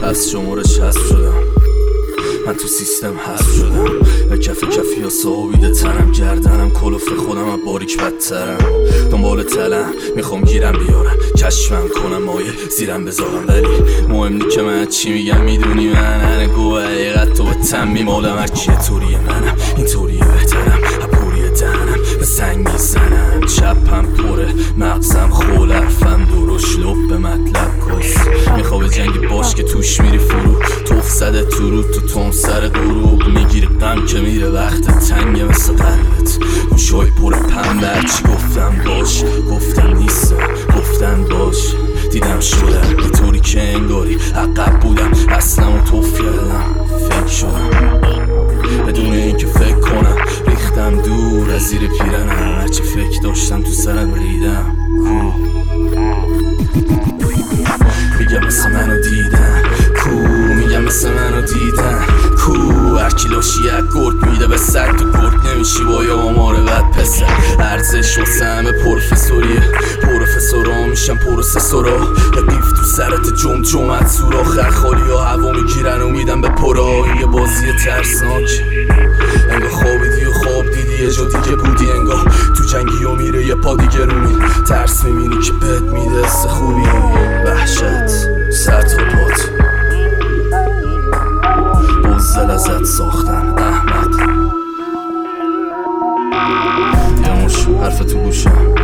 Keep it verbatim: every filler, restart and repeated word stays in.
هست شمارش هست شدم، من تو سیستم هست شدم و کف کفی ها صابیده تنم، گردنم کلوف خودم از باریک بدترم. دنبال تلم میخوام گیرم بیارم، کشفم کنم مایه زیرم بذارم، ولی مهم نی که من چی میگم، میدونی من هنگو حقیقت تو به تمی مالم. هرکی طوریه منم این طوریه بهترم، پوریه دهنم به سنگ میزنم، چپم پره مغزم خول، حرفم درش لب به مطلب کس. میخواه جنگی باش که توش میری فرو، توف زده تو رو تو تون سر غروب، میگیری غم که میره وقت تنگه مثل قلبت، گوشای پر پنبه. هرچی گفتم باش گفتم نیستم، گفتن باش دیدم شدم یه طوری که انگاری عقب بودم، اصلا و توف کردم فکر شدم بدون اینکه فکر کنم، ریختم دور از زیر پیرنم، هرچی فکر داشتم تو سرم ریدم. میگم مثل منو دیدن کو، میگم مثل منو دیدن کو، هرکی لاشی یک گرد میده به سگ، تو گرد نمیشی با یا آمار بد پسر. ارزش واسه همه پروفسوریه، پروفسورا میشن پروسسورا، یه قیف تو سرت جم جمعت سورا، خرخالی ها هوا میگیرن و میدن به پرا. این یه بازی ترسناک، انگاه خوابیدی و خواب دیدی یه جا دیگه بودی، انگاه تو جنگی و میره یه پا دیگه رو می ترس میبینی که بهت میده است خوبی، وحشت سر تا پات بزدل ازت ساختن احمد. یه مش حرف تو گوشم